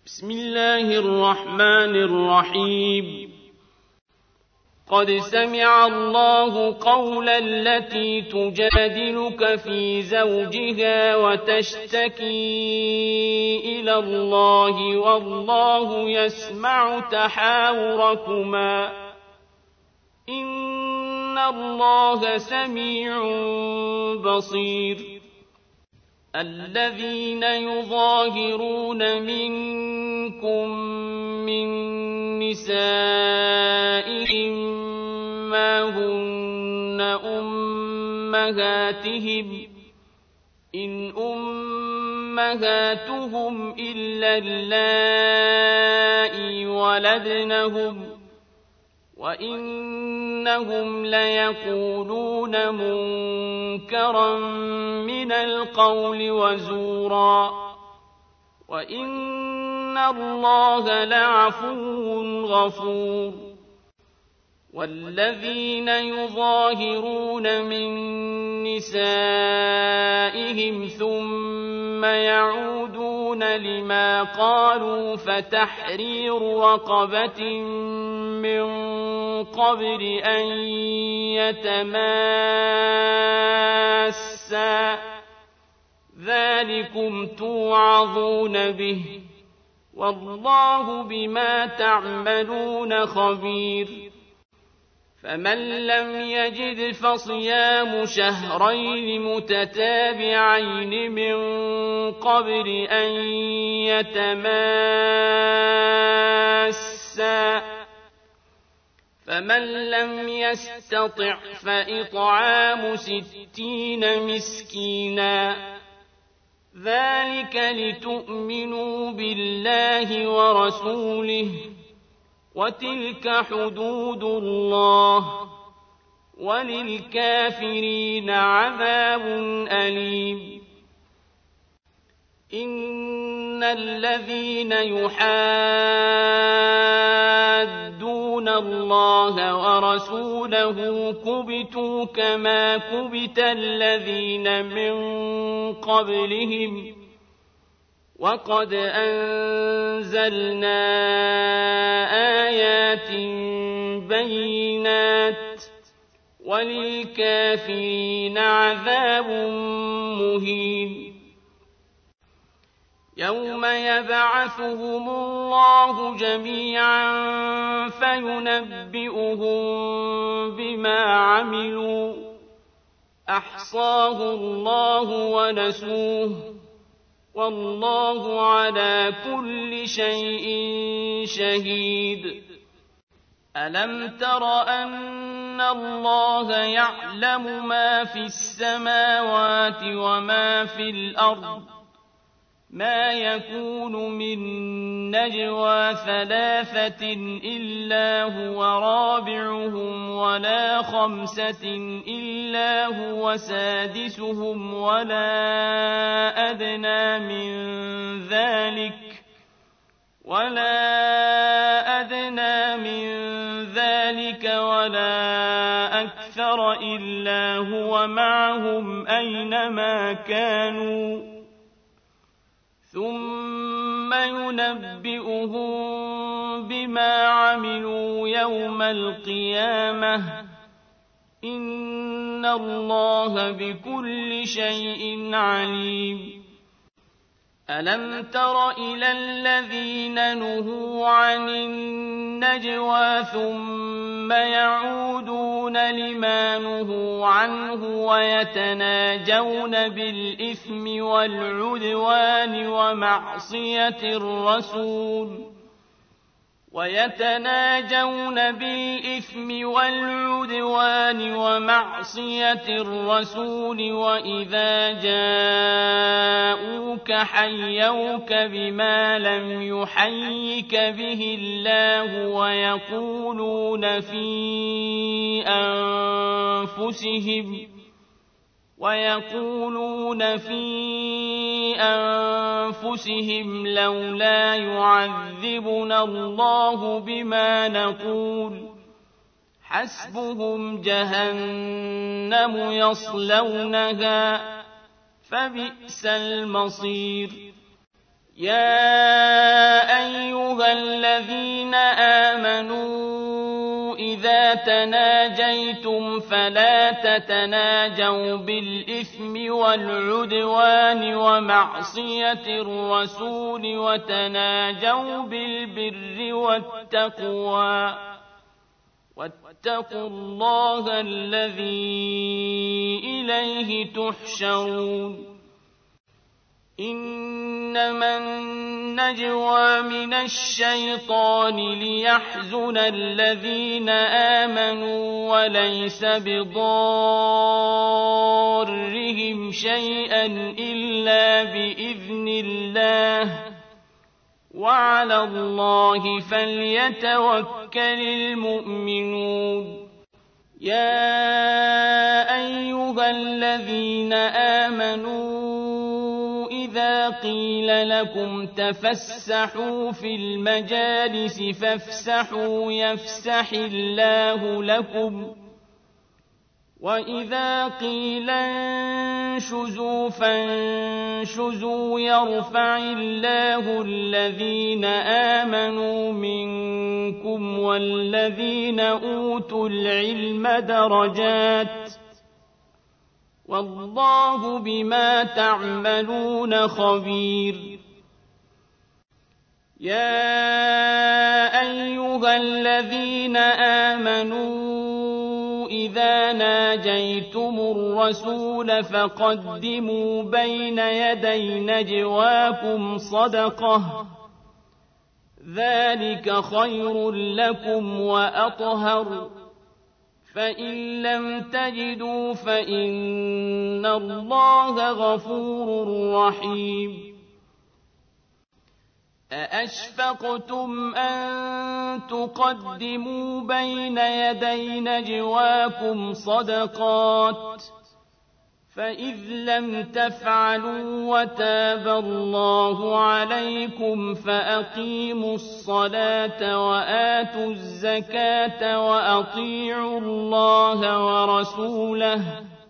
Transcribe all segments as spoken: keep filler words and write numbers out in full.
بسم الله الرحمن الرحيم. قد سمع الله قول التي تجادلك في زوجها وتشتكي إلى الله والله يسمع تحاوركما إن الله سميع بصير. الذين يظاهرون منكم من نسائهم ما هن أمهاتهم إن أمهاتهم إلا اللائي ولدنهم وإنهم ليقولون منكرا من القول وزورا وإن الله لعفو غفور. والذين يظاهرون من نسائهم ثم يعودون لما قالوا فتحرير رقبة من قبل أن يتماسا ذلكم توعظون به والله بما تعملون خبير. فمن لم يجد فصيام شهرين متتابعين من قبل أن يتماسا فمن لم يستطع فإطعام ستين مسكينا ذلك لتؤمنوا بالله ورسوله وتلك حدود الله وللكافرين عذاب أليم. إن الذين يحادون الله ورسوله كبتوا كما كبت الذين من قبلهم وقد أنزلنا آيات بينات وللكافرين عذاب مهين. يوم يبعثهم الله جميعا فينبئهم بما عملوا أحصاه الله ونسوه والله على كل شيء شهيد. ألم تر أن الله يعلم ما في السماوات وما في الأرض ما يكون من نجوى ثلاثة إلا هو رابعهم ولا خمسة إلا هو سادسهم ولا أدنى من ذلك ولا أدنى من ذلك ولا أكثر إلا هو معهم أينما كانوا ثم ينبئهم بما عملوا يوم القيامة إن الله بكل شيء عليم. ألم تر إلى الذين نهوا عن النجوى ثم يعودون لما نهوا عنه ويتناجون بالإثم والعدوان ومعصية الرسول ويتناجون بالإثم والعدوان ومعصية الرسول وإذا جاءوك حيوك بما لم يحيك به الله ويقولون في أنفسهم ويقولون في أنفسهم لولا يعذبنا الله بما نقول حسبهم جهنم يصلونها فبئس المصير. يا تناجيتم فلا تتناجوا بالإثم والعدوان ومعصية الرسول وتناجوا بالبر والتقوى واتقوا الله الذي إليه تحشرون إنما النجوى من الشيطان ليحزن الذين آمنوا وليس بضارهم شيئا إلا بإذن الله وعلى الله فليتوكل المؤمنون يا أيها الذين آمنوا إذا قيل لكم تفسحوا في المجالس فافسحوا يفسح الله لكم وإذا قيل انشزوا فانشزوا يرفع الله الذين آمنوا منكم والذين أوتوا العلم درجات والله بما تعملون خبير يا أيها الذين آمنوا إذا ناجيتم الرسول فقدموا بين يدي نجواكم صدقة ذلك خير لكم وأطهر فإن لم تجدوا فإن الله غفور رحيم أأشفقتم أن تقدموا بين يدي نجواكم صدقات فإذ لم تفعلوا وتاب الله عليكم فأقيموا الصلاة وآتوا الزكاة وأطيعوا الله ورسوله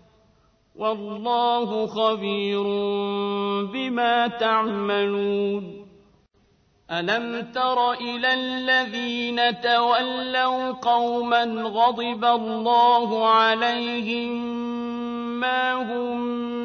والله خبير بما تعملون ألم تر إلى الذين تولوا قوما غضب الله عليهم ما هم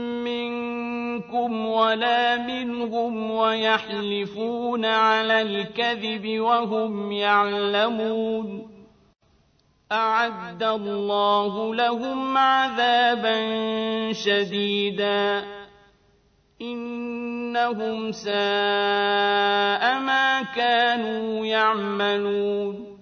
منكم ولا منهم ويحلفون على الكذب وهم يعلمون أعد الله لهم عذابا شديدا إنهم ساء ما كانوا يعملون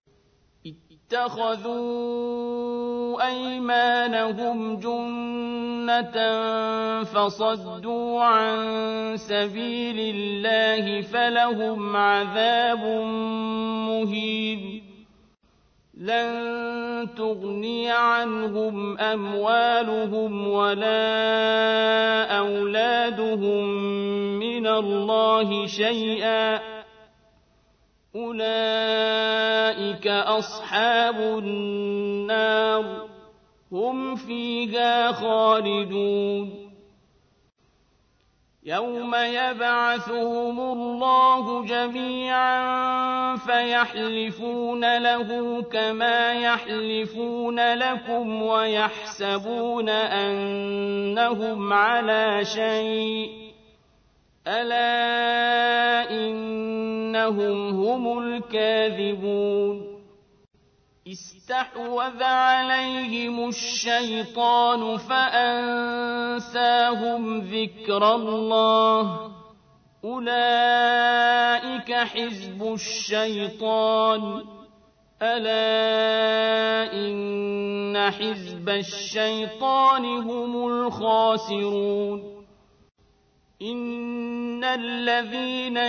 اتخذوا أيمانهم جنة فصدوا عن سبيل الله فلهم عذاب مهين لن تغني عنهم أموالهم ولا أولادهم من الله شيئا أولئك أصحاب النار هم فيها خالدون يوم يبعثهم الله جميعا فيحلفون له كما يحلفون لكم ويحسبون أنهم على شيء ألا إنهم هم الكاذبون استحوذ عليهم الشيطان فأنساهم ذكر الله أولئك حزب الشيطان ألا إن حزب الشيطان هم الخاسرون إن الذين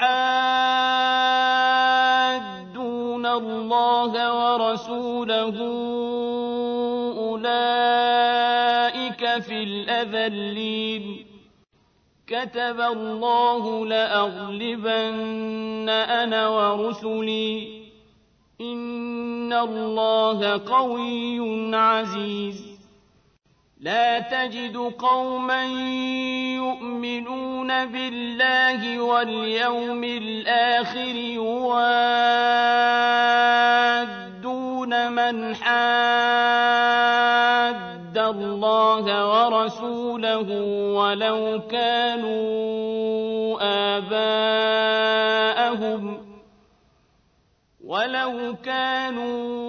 يحادون الله ورسوله أولئك في الأذلين كتب الله لأغلبن أنا ورسلي إن الله قوي عزيز لا تجد قوما يؤمنون بالله واليوم الآخر يوادون من اللَّهَ وَرَسُولَهُ وَلَوْ كَانُوا آبَاءَهُمْ وَلَوْ كَانُوا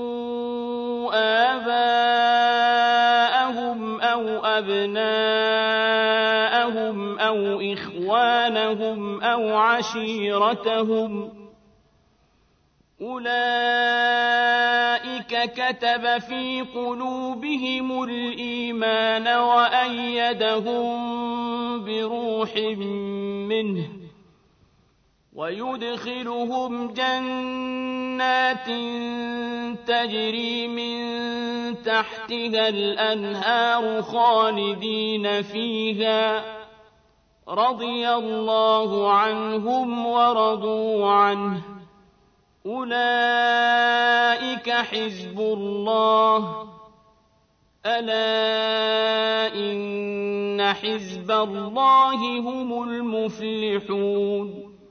آبَاءَهُمْ أَوْ أَبْنَاءَهُمْ أَوْ إِخْوَانَهُمْ أَوْ عَشِيرَتَهُمْ ۚ أُولَٰئِكَ كَتَبَ فِي قُلُوبِهِمُ الْإِيمَانَ وَأَيَّدَهُم بِرُوحٍ مِّنْهُ وَيُدْخِلُهُمْ جَنَّاتٍ تَجْرِي مِن تَحْتِهَا الْأَنْهَارُ خَالِدِينَ فِيهَا ۚ رَضِيَ اللَّهُ عَنْهُمْ وَرَضُوا عَنْهُ ۚ أُولَٰئِكَ حِزْبُ اللَّهِ ۚ أَلَا إِنَّ حِزْبَ اللَّهِ هُمُ الْمُفْلِحُونَ